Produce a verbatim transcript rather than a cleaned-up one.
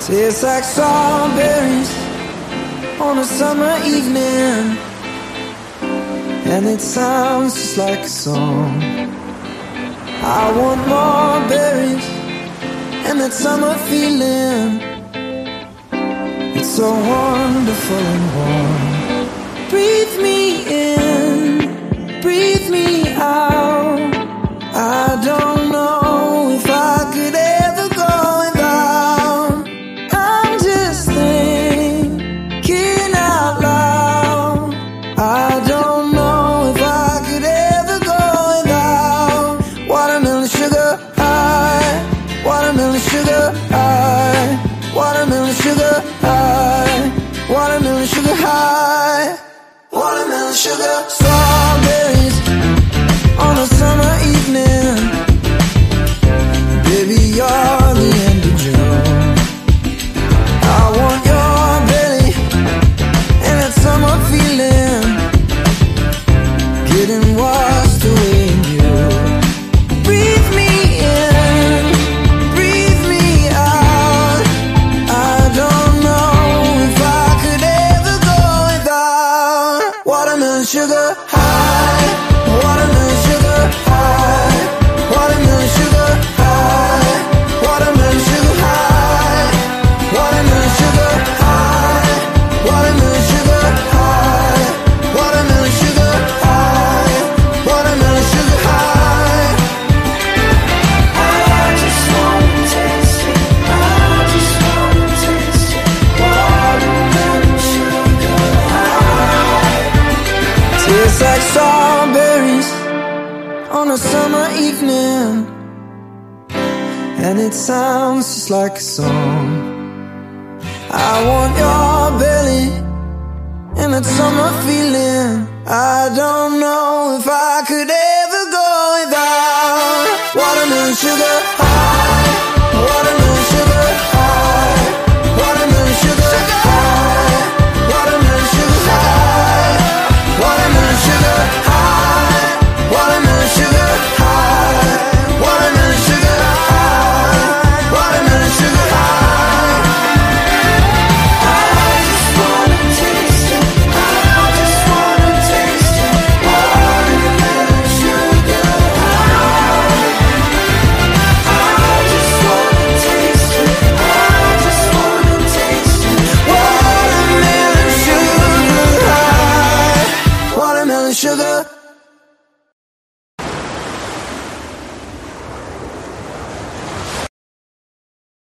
Tastes like strawberries on a summer evening, and it sounds just like a song. I want more berries and that summer feeling. It's so wonderful and warm. Breathe me in, breathe me out. I don't know if I could ever go without. I'm just thinking out loud. I don't know if I could ever go without watermelon sugar high, watermelon sugar high, watermelon sugar high, watermelon sugar high, watermelon sugar. Strawberries on a summer evening, baby, you're the end of June. I want your belly and that summer feeling, getting washed away in you. Breathe me in, breathe me out. I don't know if I could ever go without watermelon sugar high, watermelon sugar high, watermelon sugar high, watermelon sugar high, watermelon sugar high, watermelon sugar high, watermelon sugar high, watermelon sugar high. I just wanna taste it, I just wanna taste it, watermelon sugar high. Tastes like strawberries on a summer evening, and it sounds just like a song. I want your belly and that summer feeling. I don't know if I could ever go without watermelon sugar high, watermelon sugar high, watermelon sugar high, watermelon sugar high, watermelon sugar high, watermelon sugar high, watermelon sugar high, watermelon sugar high. I just wanna taste it, I just wanna taste it, watermelon sugar high. I just wanna taste it, I just wanna taste it, watermelon sugar high, watermelon sugar.